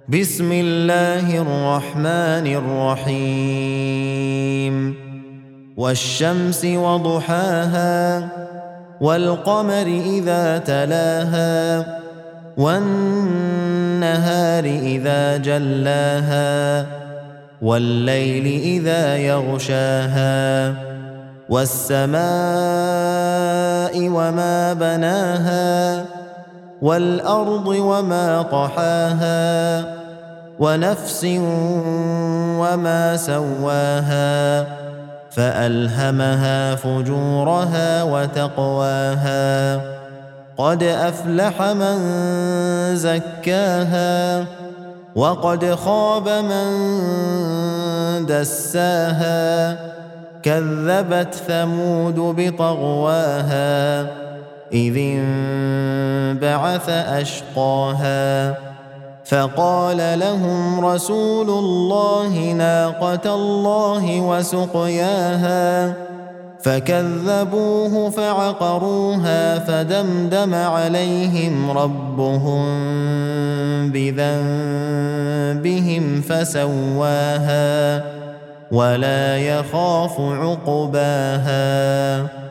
بسم الله الرحمن الرحيم والشمس وضحاها والقمر إذا تلاها والنهار إذا جلاها والليل إذا يغشاها والسماء وما بناها والأرض وما طحاها ونفس وما سواها فألهمها فجورها وتقواها قد أفلح من زكاها وقد خاب من دساها كذبت ثمود بطغواها إذ انبعث أشقاها فقال لهم رسول الله ناقة الله وسقياها فكذبوه فعقروها فدمدم عليهم ربهم بذنبهم فسواها ولا يخاف عقباها.